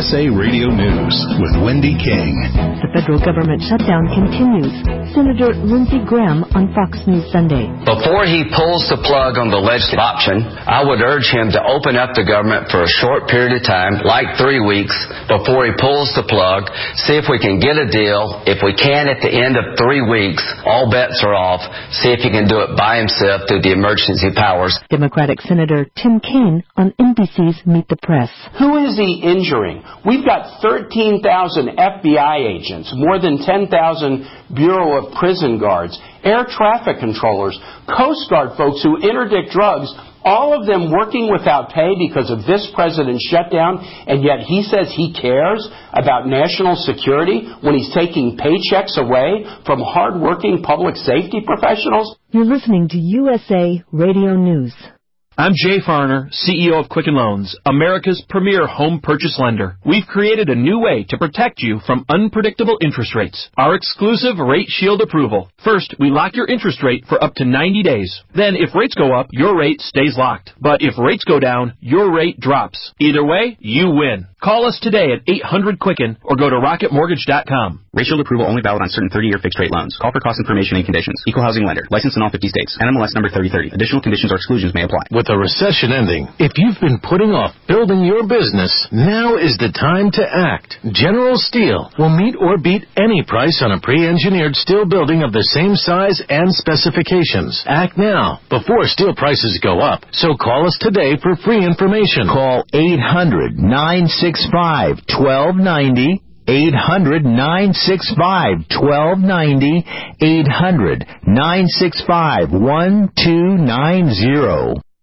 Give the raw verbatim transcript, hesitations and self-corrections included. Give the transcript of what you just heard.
S A Radio News with Wendy King. The federal government shutdown continues. Senator Lindsey Graham on Fox News Sunday. Before he pulls the plug on the legislative option, I would urge him to open up the government for a short period of time, like three weeks, before he pulls the plug, see if we can get a deal. If we can at the end of three weeks, all bets are off. See if he can do it by himself through the emergency powers. Democratic Senator Tim Kaine on N B C's Meet the Press. Who is he injuring? We've got thirteen thousand F B I agents, more than ten thousand Bureau of Prison guards, air traffic controllers, Coast Guard folks who interdict drugs, all of them working without pay because of this president's shutdown, and yet he says he cares about national security when he's taking paychecks away from hard-working public safety professionals? You're listening to U S A Radio News. I'm Jay Farner, C E O of Quicken Loans, America's premier home purchase lender. We've created a new way to protect you from unpredictable interest rates. Our exclusive Rate Shield approval. First, we lock your interest rate for up to ninety days. Then, if rates go up, your rate stays locked. But if rates go down, your rate drops. Either way, you win. Call us today at eight hundred Quicken or go to rocket mortgage dot com. Rate Shield approval only valid on certain thirty-year fixed-rate loans. Call for cost information and conditions. Equal housing lender. Licensed in all fifty states. N M L S number thirty thirty. Additional conditions or exclusions may apply. With the recession ending, if you've been putting off building your business, now is the time to act. General Steel will meet or beat any price on a pre-engineered steel building of the same size and specifications. Act now, before steel prices go up. So call us today for free information. Call eight hundred nine six five one two nine zero. eight hundred nine six five one two nine zero. eight hundred nine six five one two nine zero.